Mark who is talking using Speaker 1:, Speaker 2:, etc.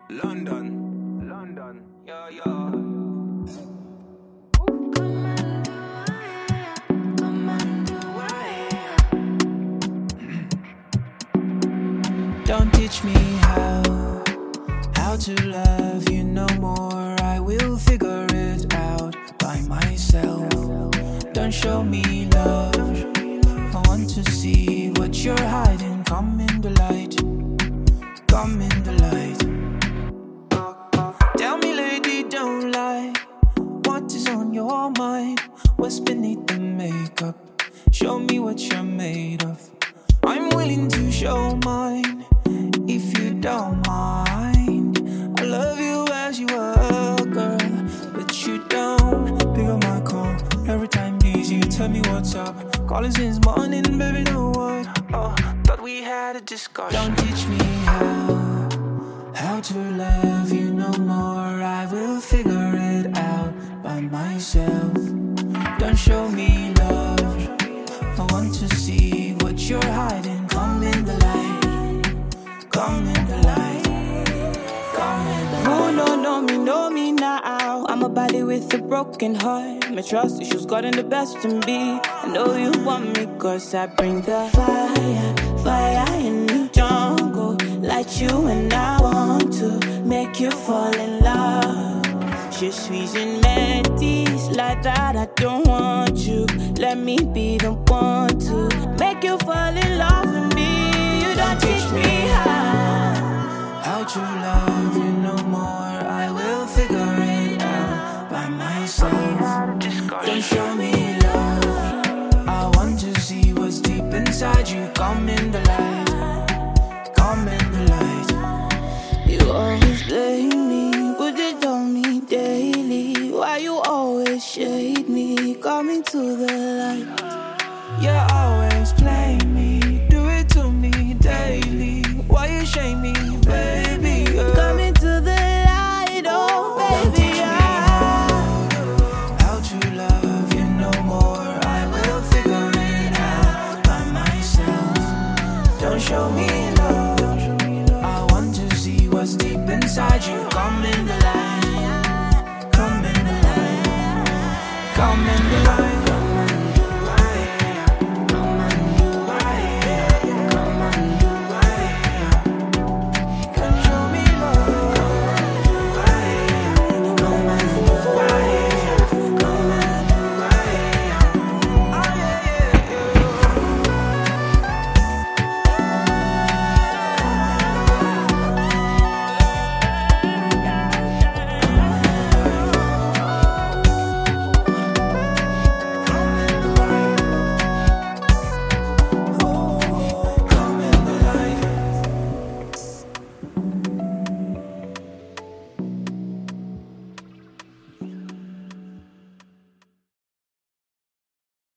Speaker 1: London, yeah.
Speaker 2: Don't teach me how to love you no more. I will figure it out by myself. Don't show me love. I want to see what you're hiding. Come in the light. Come in the light. Tell me, lady, don't lie. What is on your mind? What's beneath the makeup? Show me what you're made of. I'm willing to show mine if you don't mind. I love you as you are, girl, but you don't pick up my call. Every time you tell me what's up. Calling since morning, baby, know what? Oh, thought we had a discussion. Don't teach me how to love you no more. I will figure it out by myself. Don't show me love. I want to see what you're hiding. Come in the light. Come in the light. Come in the light.
Speaker 3: Oh, no, know me now. I'm a body with a broken heart. My trust issues gotten the best in me. I know you want me cause I bring the fire in the jungle. Light you and I want to make you fall in love. Je suis une métisse like that, I don't want you. Let me be the one to make you fall in love with me. You don't teach me
Speaker 2: how to love you no more. I will figure it out by myself. Don't show me love. I want to see what's deep inside you. Come in the light. Come in the light.
Speaker 3: You always blame me, would you tell me daily? Why you always shade me? Coming to the light.
Speaker 2: You always play me, do it to me daily. Why you shame me, baby?
Speaker 3: Coming to the light, oh baby.
Speaker 2: How to love you no more. I will figure it out by myself. Don't show me love. I want to see what's deep inside you. Come in the light.